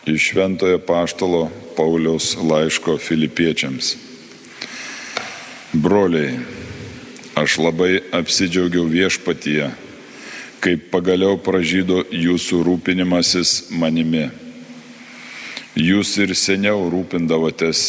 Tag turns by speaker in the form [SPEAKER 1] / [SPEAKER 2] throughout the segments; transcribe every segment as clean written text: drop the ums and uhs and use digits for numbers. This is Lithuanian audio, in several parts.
[SPEAKER 1] Iš Šventojo apaštalo Pauliaus laiško Filipiečiams. Broliai, aš labai apsidžiaugiau viešpatyje, kaip pagaliau pražydo jūsų rūpinimasis manimi. Jūs ir seniau rūpindavotės,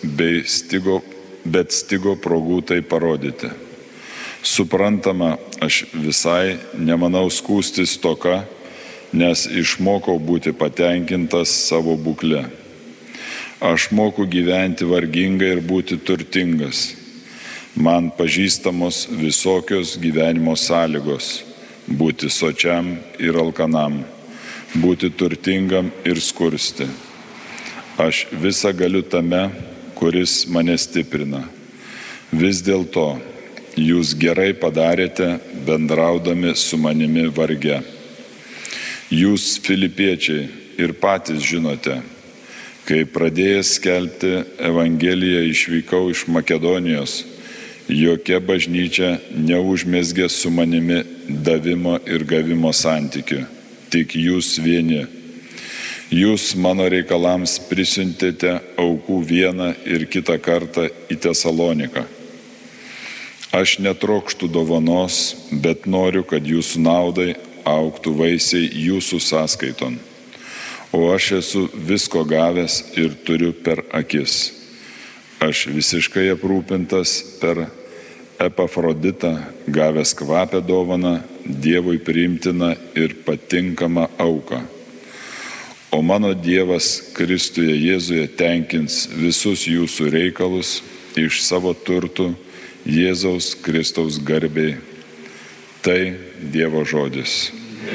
[SPEAKER 1] bet stigo progų tai parodyti. Suprantama, aš visai nemanau skųstis toka, nes išmokau būti patenkintas savo būkle. Aš moku gyventi vargingai ir būti turtingas. Man pažįstamos visokios gyvenimo sąlygos - būti sočiam ir alkanam, būti turtingam ir skursti. Aš visą galiu tame, kuris mane stiprina. Vis dėlto, jūs gerai padarėte, bendraudami su manimi varge. Jūs, filipiečiai, ir patys žinote, kai pradėjęs skelbti Evangeliją išvykau iš Makedonijos, jokia bažnyčia neužmezgė su manimi davimo ir gavimo santykių, tik jūs vieni. Jūs mano reikalams prisiuntėte aukų vieną ir kitą kartą į Tesaloniką. Aš netrokštu dovanos, bet noriu, kad jūsų naudai augtų vaisiai jūsų sąskaiton. O aš esu visko gavęs ir turiu per akis. Aš visiškai aprūpintas per Epafroditą, gavęs kvapę dovaną, Dievui priimtiną ir patinkamą auką. O mano Dievas Kristuje Jėzuje tenkins visus jūsų reikalus iš savo turtų Jėzaus Kristaus garbei. Tai Dievo žodis.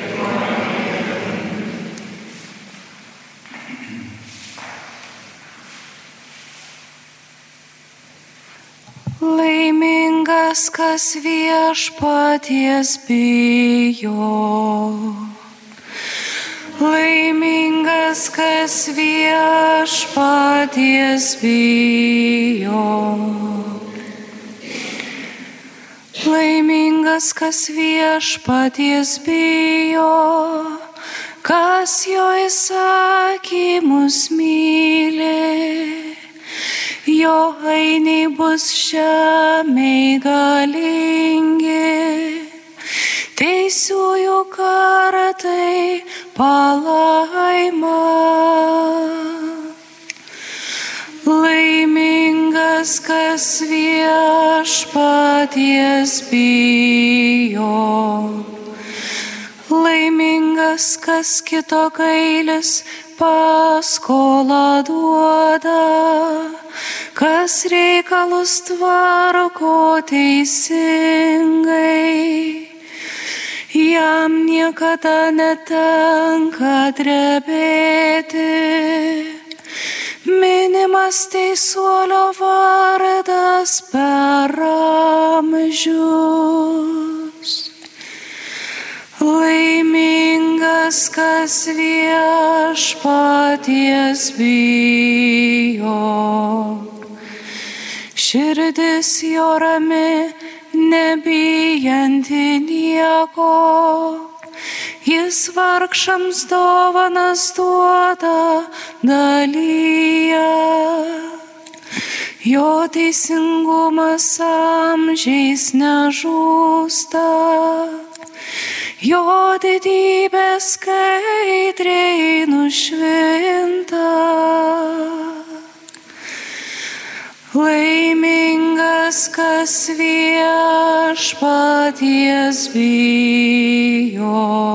[SPEAKER 2] Laimingas, kas viešpaties bijo. Laimingas, kas viešpaties bijo. Laimingas, kas viešpaties bijo, kas jo įsakymus myli. Jo ainiai bus žemei galingi, teisiųjų kartai palaima. Laimingas, kas viešpaties bijo. Laimingas, kas kito gailis paskolą duoda, kas reikalus tvarko teisingai. Jam niekada netenka drebėti. Minimas teisuolio vardas per amžius. Laimingas, kas viešpaties bijo. Širdis jo rami, nebijanti nieko. Jis vargšams dovanas duoda, dalyja. Jo teisingumas amžiais nežūsta. Jo didybė skaidriai nušvinta. Laimingas, kas viešpaties bijo.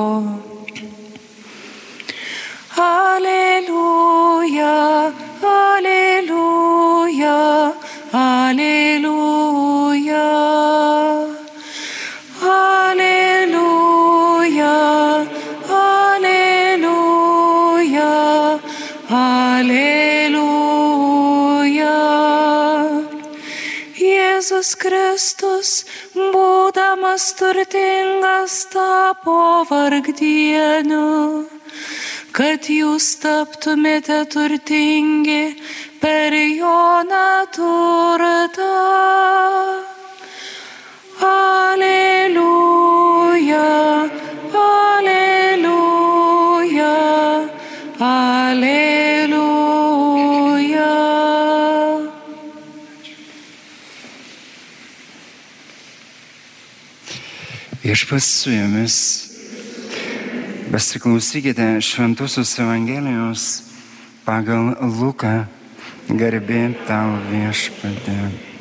[SPEAKER 2] Aleliuja, aleliuja, aleliuja. Aleliuja, aleliuja, aleliuja. Jėzus Kristus, būdamas turtingas, tapo vargdieniu, kad jūs taptumėte turtingi per jo turtą. Aleliuja, aleliuja, aleliuja.
[SPEAKER 3] Viešpats su jumis. Pasiklausykite Šventosios Evangelijos pagal Luką. Garbė tau, Viešpatie.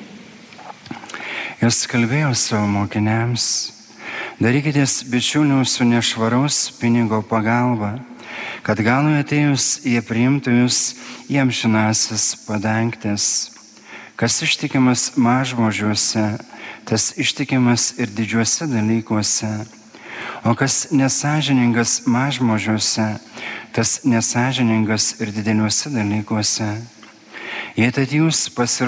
[SPEAKER 3] Jis kalbėjo savo mokiniams: darykitės bičiulių su nešvaraus pinigo pagalba, kad galui atėjus jie priimtų jūs į amžinąsias padangtes. Kas ištikimas mažmožiuose, tas ištikimas ir didžiuose dalykuose, o kas nesąžiningas mažmožiuose, tas nesąžiningas ir dideliuose dalykuose. Jei tad jūs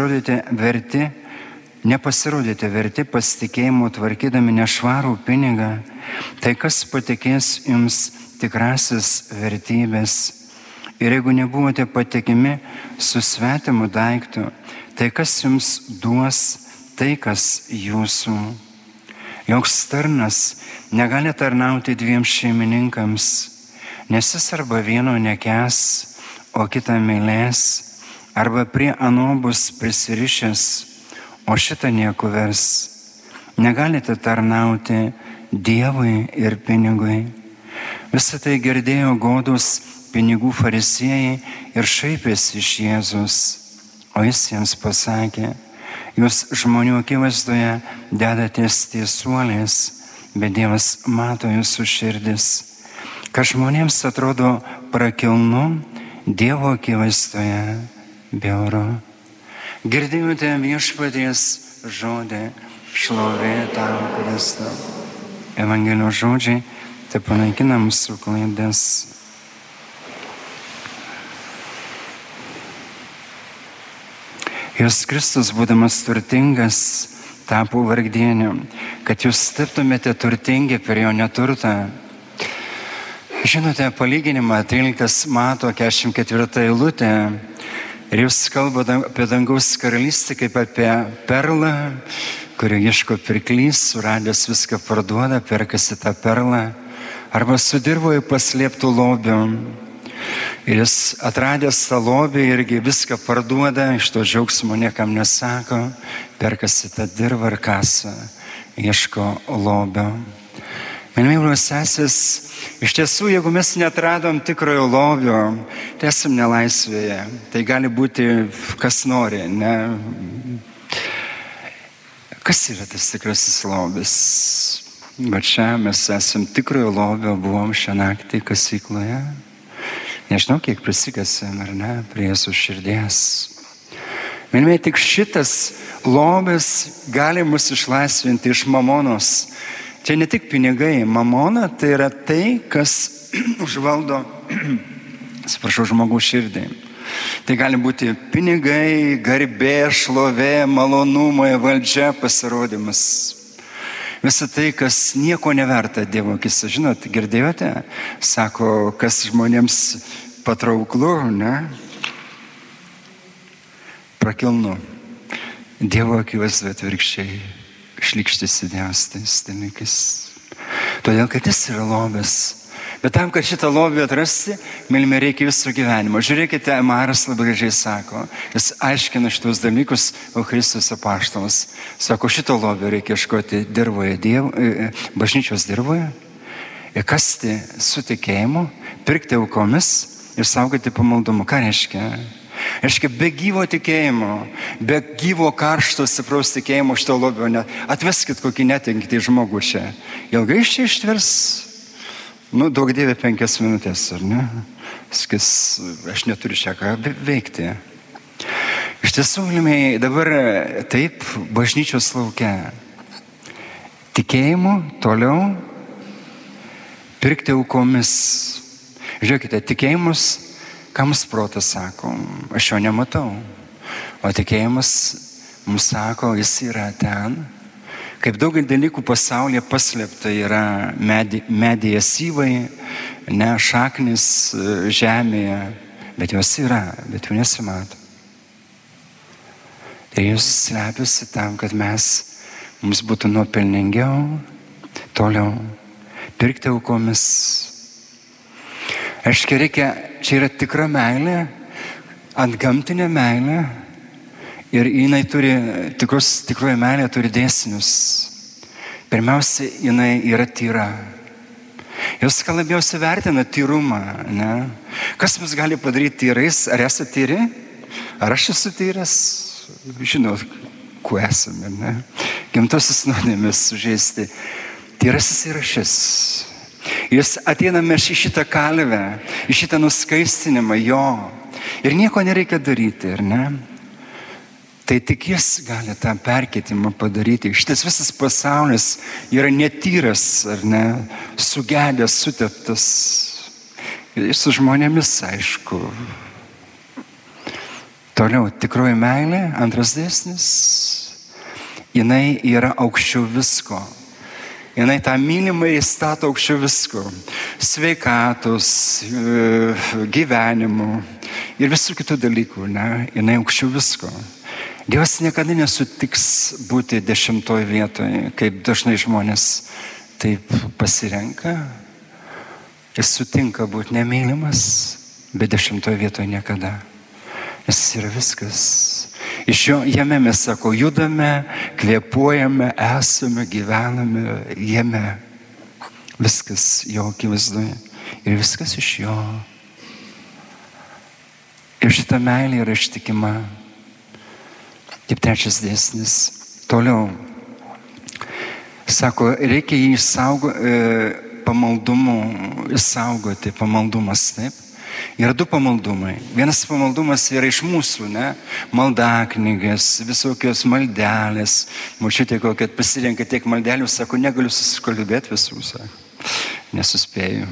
[SPEAKER 3] nepasirodėte verti pasitikėjimo tvarkydami nešvarų pinigą, tai kas patikės jums tikrasis vertybės? Ir jeigu nebuvote patikimi su svetimu daiktu, tai kas jums duos tai, kas jūsų? Joks tarnas negali tarnauti dviem šeimininkams, nes jis arba vieno nekęs, o kitą mylės, arba prie ano bus prisirišęs, o šitą nieku vers. Negalite tarnauti Dievui ir pinigui. Visą tai girdėjo godūs pinigų fariziejai ir šaipėsi iš Jėzus. O jis jiems pasakė: jūs žmonių akivaizdoje dedatės teisuolės, bet Dievas mato jūsų širdis. Kas žmonėms atrodo prakilnu, Dievo akivaizdoje bjauru. Girdėjote Viešpaties žodį, šlovė tau, Kristau. Evangelijos žodžiai tai panaikina mūsų klaidas. Jėzus Kristus, būdamas turtingas, tapo vargdieniu, kad jūs taptumėte turtingi per jo neturtą. Žinote palyginimą 13 Mato 44 eilutė, ir jūs kalbate apie dangaus karalystę kaip apie perlą, kurį ieško pirklys, suradęs viską parduoda, perkasi tą perlą, arba su dirvoje paslėptų lobių. Ir jis atradęs tą lobį irgi viską parduoda, iš to džiaugsmo niekam nesako, perkasi tą dirvą ir kasą, ieško lobio. Mylimi broliai ir sesės, iš tiesų, jeigu mes netradom tikrojo lobio, tai esam nelaisvėje. Tai gali būti kas nori, ne? Kas yra tas tikrasis lobis? Bet čia mes esam tikrojo lobio, buvom šią naktį kasykloje. Nežinau, kiek prisikasėm, ar ne, prie Jėzaus širdies. Mylimi, tik šitas lobis gali mus išlaisvinti iš mamonos. Čia ne tik pinigai, mamona tai yra tai, kas užvaldo, žmogaus širdį. Tai gali būti pinigai, garbė, šlovė, malonumai, valdžia, pasirodymas. Visą tai, kas nieko neverta Dievo akise. Žinot, girdėjote? Sako, kas žmonėms patrauklu, ne? Prakilnu. Dievo akivaizdoje atvirkščiai šlykštis įdėjęs tais dalykais. Todėl, kad jis yra lobis. Bet tam, kad šitą lobį atrasti, mylimi, reikia viso gyvenimo. Žiūrėkite, Maras labai gražiai sako, jis aiškina šitos dalykus, o Kristus apaštalas sako, šito lobio reikia ieškoti dirvoje, bažnyčios dirvoje, įkasti su tikėjimu, pirkti aukomis ir saugoti pamaldumu. Ką reiškia? Reiškia, be gyvo tikėjimo, be gyvo karšto stipraus tikėjimo šito lobio, atveskit kokį netinkitį žmogų čia. Ilgai čia ištvers? Daug Dieve 5 minutės, ar ne? Skis, aš neturiu čia ką veikti. Iš tiesų, mylimiai, dabar taip, bažnyčios laukia. Tikėjimu toliau pirkti aukomis. Žiūrėkite, tikėjimus, ką mums protas sako, aš jo nematau. O tikėjimas mums sako, jis yra ten. Kaip daugelį dalykų pasaulyje paslėpta yra medija syvai, ne šaknis žemėje, bet jos yra, bet jų nesimato. Ir jūs slepiasi tam, kad mums būtų nuopelningiau, toliau pirkti aukomis. Reiškia, čia yra tikra meilė, antgamtinė meilė. Ir jinai turi, tikroji meilė turi dėsnius. Pirmiausia, jinai yra tyra. Jos ką labiausiai vertina tyrumą, ne? Kas mus gali padaryti tyrais? Ar esate tyri? Ar aš esu tyras? Žinau, kuo esame, ne? Gimtosios nuodėmės sužeisti. Tyrasis yra šis. Jūs ateiname į šitą kalvę, į šitą nuskaistinimą jo. Ir nieko nereikia daryti, ar ne? Tai tik jis gali tą perkeitimą padaryti. Šitas visas pasaulis yra netyras, ar ne? Sugedęs, suteptas. Ir su žmonėmis, aišku. Toliau, tikroji meilė, antras dėsnis. Jinai yra aukščiau visko. Jinai tą mylimąjį stato aukščiau visko. Sveikatos, gyvenimų ir visų kitų dalykų, ne? Jinai aukščiau visko. Dievas niekada nesutiks būti 10 vietoje, kaip dažnai žmonės taip pasirenka. Jis sutinka būti nemylimas, bet 10 vietoje niekada. Jis yra viskas. Iš jo, jame mes, sako, judame, kvėpuojame, esame, gyvename jame. Viskas jo akivaizdoje. Ir viskas iš jo. Ir šita meilė yra ištikima. Kaip trečias dėsnis. Toliau. Sako, reikia jį išsaugoti, pamaldumas, taip. Yra 2 pamaldumai. Vienas pamaldumas yra iš mūsų, ne? Maldaknygės, visokios maldelės. Močiutė kokia pasirenka tiek maldelių, sako, negaliu susikalbėti visų, sako. Nesuspėju.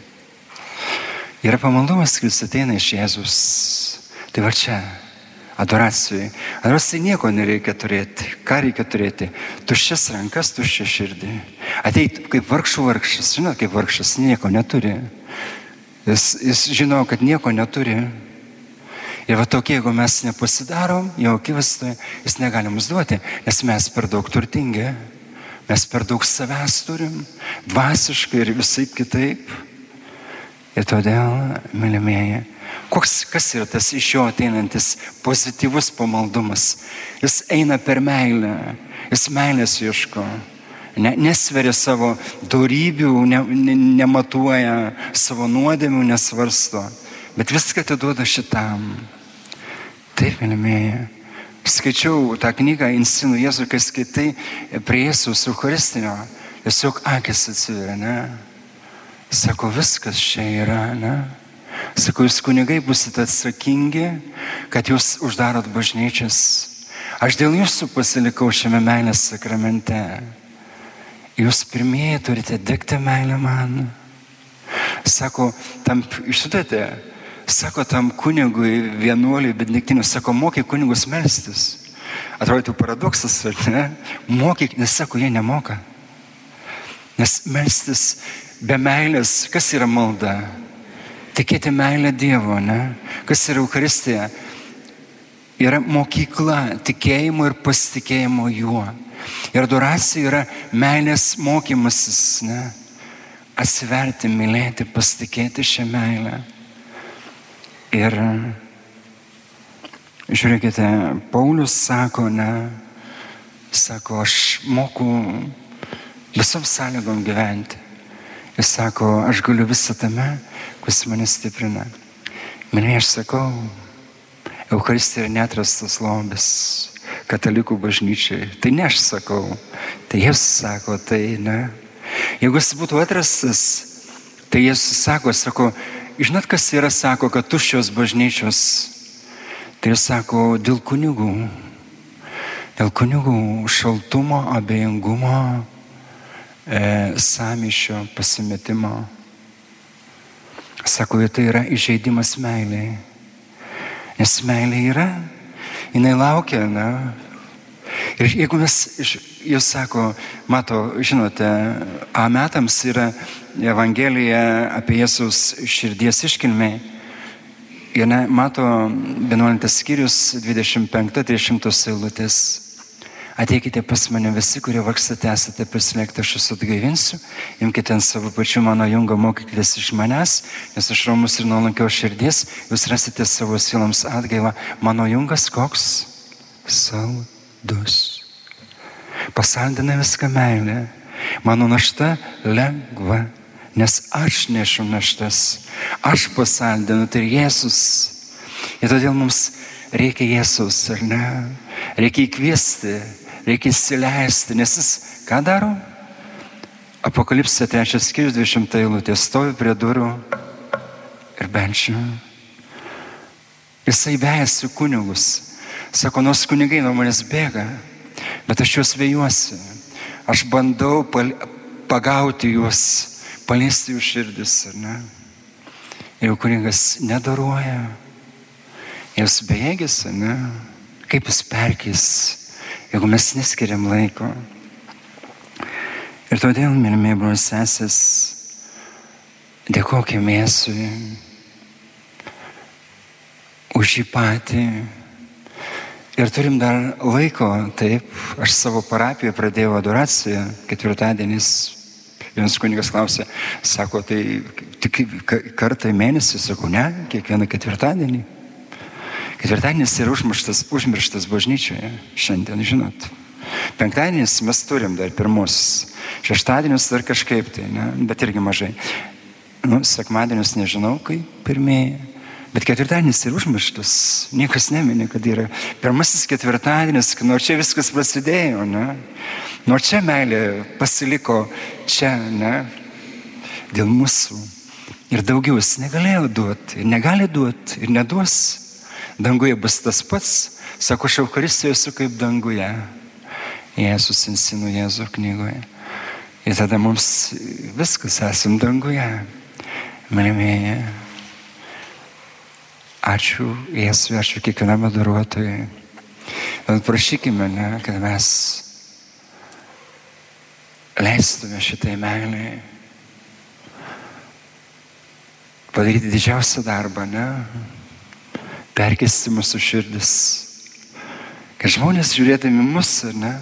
[SPEAKER 3] Yra pamaldumas, kuris ateina iš Jėzus. Tai va čia. Adoracijai. Adoracijai nieko nereikia turėti. Ką reikia turėti? Tuščias rankas, tuščią širdį. Ateit kaip vargšas. Žinot, kaip vargšas nieko neturi. Jis žino, kad nieko neturi. Ir va tokie, jeigu mes nepasidarom, jau akivaizdoje, jis negali mums duoti, nes mes per daug turtingi. Mes per daug savęs turim, dvasiškai ir visaip kitaip. Ir todėl, mylimieji, kas yra tas iš jo ateinantis pozityvus pamaldumas? Jis eina per meilę, jis meilės ieško, nesveria savo dorybių, nematuoja savo nuodėmių, nesvarsto, bet viską atiduoda šitam. Taip, mylimieji, skaičiau tą knygą Instinų Jėzų, kai skaitai prie Jėzaus Eucharistinio, tiesiog akis atsiveria, ne? Sako, viskas čia yra, ne? Sako, jūs kunigai busite atsakingi, kad jūs uždarot bažnyčias. Aš dėl jūsų pasilikau šiame meilės sakramente. Jūs pirmieji turite degti meilę man. Sako, išsiduodate, sako tam kunigui, vienuoliui, benediktiniui, sako, mokyk kunigus melstis. Atrodytų paradoksas, ar ne? Mokyk, nes sako, jie nemoka. Nes melstis be meilės, kas yra malda? Tikėti meilę Dievo, ne? Kas yra Eucharistija? Yra mokykla tikėjimo ir pasitikėjimo juo. Ir adoracija yra meilės mokymasis, ne? Atsiverti, mylėti, pasitikėti šią meilę. Ir žiūrėkite, Paulius sako, ne? Sako, aš moku visom sąlygom gyventi. Jis sako, aš galiu visą tame, kuris mane stiprina. Mylėjai, aš sakau, Eucharistija yra neatrastas lobis katalikų bažnyčiai. Tai ne aš sakau, tai Jėzus sako, tai ne. Jeigu jis būtų atrastas, tai Jėzus sako, žinot, kas yra, sako, kad tuščios bažnyčios. Tai jis sako, dėl kunigų šaltumo, abejingumo, sąmyšio, pasimetimo. Sako, tai yra įžeidimas meiliai. Nes meilė yra, jinai laukia, na. Ir jeigu jūs sako, žinote, metams yra Evangelija apie Jėzaus širdies iškilmę. Ir mato 11 skyrius, 25-30 eilutės. Ateikite pas mane visi, kurie vargstate, esate prislėgti, aš jūs atgaivinsiu. Imkite ant savo pačių mano jungą, mokykitės iš manęs, nes aš romus ir nuolankios širdies, jūs rasite savo sieloms atgaivą. Mano jungas koks? Saldus. Pasaldina viską meilė. Mano našta lengva, nes aš nešu naštas. Aš pasaldinu, tai Jėzus. Ir todėl mums reikia Jėzus, ar ne? Reikia įkviesti, reikia įsileisti, nes jis ką daro? Apokalipsė 3 skyrius 20 eilutė, stovi prie durų ir benčia. Jisai vejasi kunigus. Sako, nors kunigai nuo manęs bėga, bet aš juos vejuosi. Aš bandau pagauti juos, paliesti jų širdis, ar ne? Ir jau kunigas nedaruoja. Jis bejėgis, ar ne? Kaip jis perkis, jeigu mes neskiriam laiko. Ir todėl, mylimi brolis sesės, dėkokime Jėzui už jį patį. Ir turim dar laiko, taip, aš savo parapijoje pradėjau adoraciją, ketvirtadienis. Vienas kunigas klausė, sako, tai tik kartą į mėnesį, sakau, ne, kiekvieną ketvirtadienį. Ketvirtadienis yra užmirštas bažnyčioje šiandien, žinot. Penktadienis mes turim dar pirmus, šeštadienis dar kažkaip tai, ne, bet irgi mažai. Sekmadienis nežinau, kaip pirmieji, bet ketvirtadienis yra užmirštas, niekas nemini, kad yra pirmasis ketvirtadienis, nors čia viskas prasidėjo, ne, nors čia meilė pasiliko čia, ne, dėl mūsų. Ir daugiau jis negalėjo duoti, ir negali duoti, ir neduos. Danguje bus tas pats, sako, aš Eucharistijoje esu kaip danguje. Jėzus insinu Jėzų knygoje. Ir tada mums viskas esam danguje. Mylimieji, ačiū Jėzui, ačiū kiekvienam adoruotojui. Tad prašykime, ne, kad mes leistume šitai meilai padaryti didžiausią darbą, ne? Perkeisti mūsų širdis. Kad žmonės žiūrėdami mus, ne?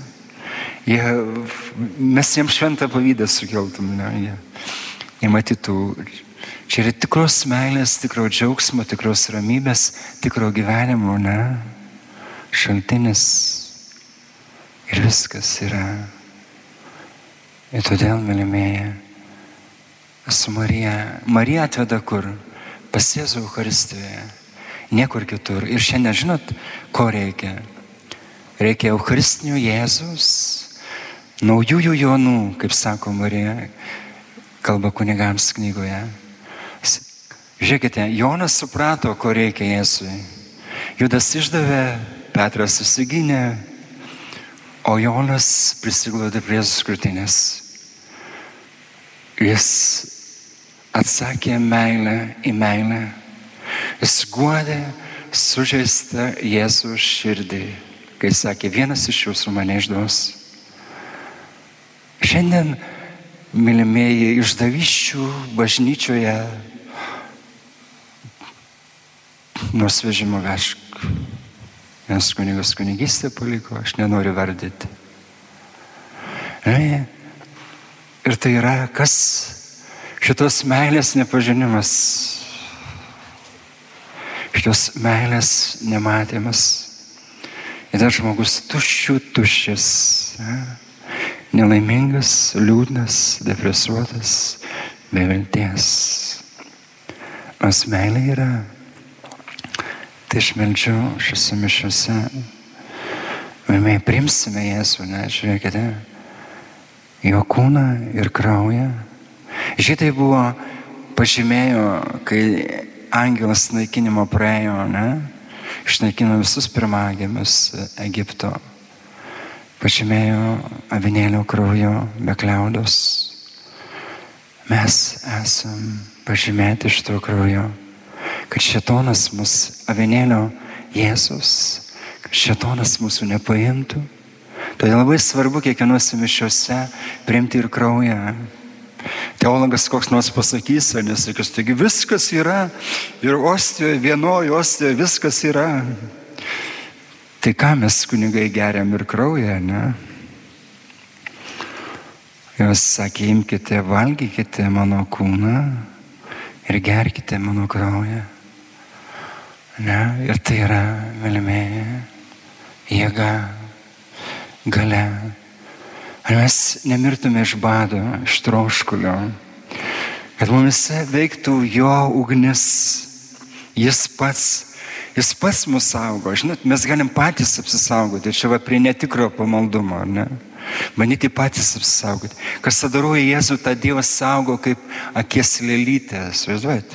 [SPEAKER 3] Mes jiems šventą pavydą sukeltum, ne? Jie matytų, čia yra tikros meilės, tikro džiaugsmo, tikros ramybės, tikro gyvenimo, ne? Šaltinis. Ir viskas yra. Ir todėl, mylimieji, su Marija. Marija atveda kur? Pas Jėzų Eucharistijoje. Niekur kitur. Ir šiandien žinot, ko reikia? Reikia Eucharistinių Jėzus, naujųjų Jonų, kaip sako Marija, kalba kunigams knygoje. Žiūrėkite, Jonas suprato, ko reikia Jėzui. Judas išdavė, Petras susigynė, o Jonas prisiglaudė prie Jėzus krūtinės. Jis atsakė meilę į meilę. Jis guodė sužeistą Jėzų širdį, kai sakė, vienas iš jūsų mane išduos. Šiandien, mylimieji, išdavysčių bažnyčioje nors vežimo vežk. Vienas kunigas kunigystę paliko, aš nenoriu vardyti. Ir tai yra kas? Šitos meilės nepažinimas. Šitos meilės nematymas. Ir dar žmogus tuščias, nelaimingas, liūdnas, depresuotas, be vilties. Nors meilė yra. Tai aš meldžiu šiose mišiose. Mes priimsime Jėzų, ne, žiūrėkite, jo kūną ir kraują. Žydai buvo pažymėjo, kai angelas naikinimo praėjo, ne, išnaikino visus pirmagimius Egipto. Pažymėjo avinėlio kraujo be kliaudos. Mes esam pažymėti iš to kraujo, kad šėtonas mus, avinėlio Jėzus, kad šėtonas mūsų nepaimtų. Todėl labai svarbu kiekvienose mišiose priimti ir kraują. Teologas koks nors pasakys, nesakys, taigi viskas yra, ir ostijoje, vienoje ostijoje viskas yra. Tai ką mes kunigai geriam ir kraują, ne? Jos sakė, imkite, valgykite mano kūną ir gerkite mano kraują. Ne? Ir tai yra, mylimieji, jėga, galia, Ar mes nemirtume iš bado, iš troškulio, kad mumise veiktų jo ugnis. Jis pats mus saugo. Žinot, mes galim patys apsisaugoti. Čia va prie netikro pamaldumo, ar ne? Bandyti patys apsisaugoti. Kas adoruoja Jėzų, tą Dievą saugo kaip akies lėlytę. Vaizduojate?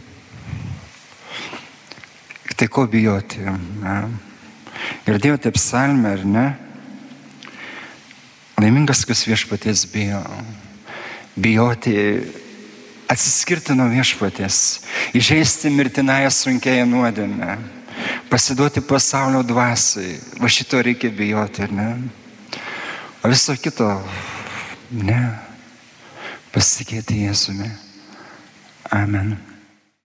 [SPEAKER 3] Tai ko bijoti? Ne? Ir Dievote psalmė, ar ne? Laimingas, kas viešpaties bijo. Bijoti, atsiskirti nuo viešpaties, įžeisti mirtinąją sunkiąją nuodėmę, pasiduoti pasaulio dvasiai. Va šito reikia bijoti, ar ne? O viso kito, ne. Pasitikėti Jėzumi. Amen.